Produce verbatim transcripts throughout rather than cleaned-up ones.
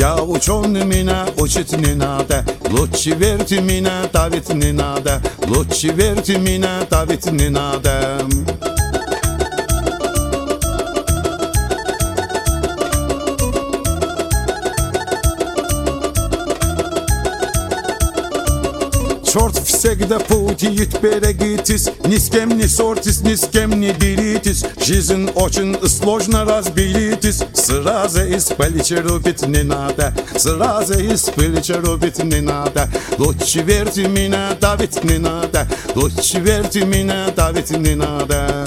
Я учен меня учить не надо. Лучше верьте меня, давить не надо. Лучше верьте меня, давить не надо. Черт всегда путает, берегитесь. Ни с кем не ссорьтесь, ни с кем не деритесь. Жизнь очень сложно, разберитесь. Сразу из плеча рубить не надо. Сразу из плеча рубить не надо. Лучше верьте меня, давить не надо. Лучше верьте меня, давить не надо.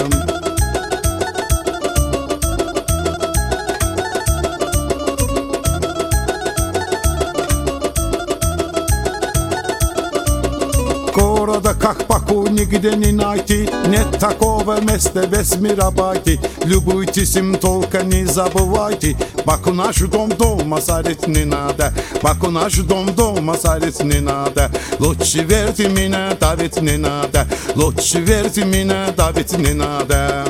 Города, как Баку, нигде не найти. Нет такого места без мира обойти. Любуйтесь им, только не забывайте. Баку наш дом, дома садить не надо. Баку наш дом, дома садить не надо. Лучше верьте меня, давить не надо. Лучше верьте меня, давить не надо.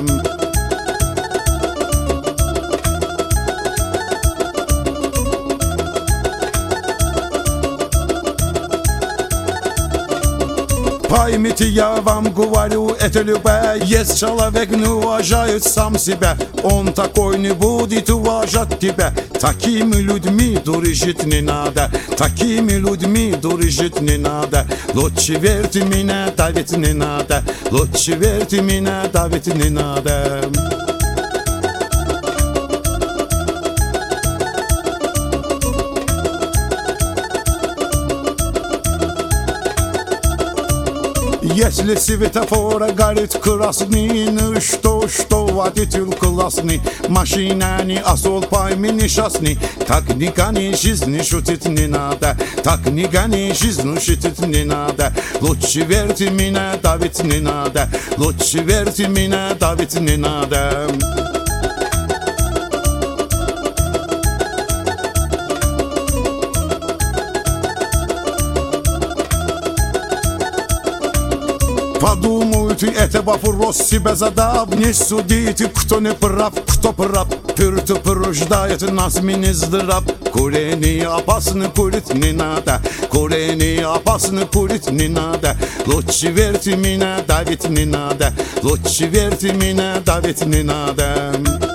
Поймите, я вам говорю, это любая. Есть человек, не уважает сам себя. Он такой не будет уважать тебя. Такими людьми дружить не надо. Такими людьми дружить не надо. Лучше верьте меня, давить не надо. Лучше верьте меня, давить не надо. Если светофора горит красный, ну что, что водитель классный, машина не осол, пойми несчастный. Так не гони, жизнь шутить не надо. Так не гони, жизнь шутить не надо. Лучше верьте меня, давить не надо. Лучше верьте меня, давить не надо. Подумайте, это вопрос себе задав. Не судите, кто не прав, кто прав. Предупреждает нас Минздрав. Курение опасно, курить не надо. Курение опасно, курить не надо. Лучше верьте меня, давить не надо. Лучше верьте меня, давить не надо.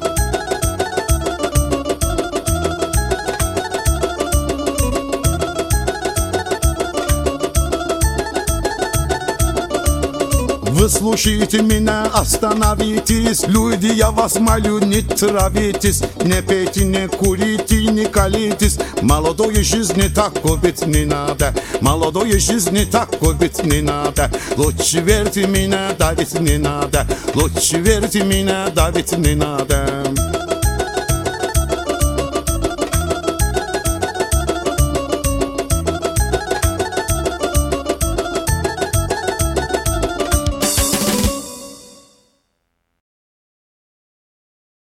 Вы слушайте меня, остановитесь. Люди, я вас молю, не травитесь. Не пейте, не курите, не колитесь. Молодой жизни так губить не надо. Молодой жизни так губить не надо. Лучше верьте меня, давить не надо. Лучше верьте меня, давить не надо.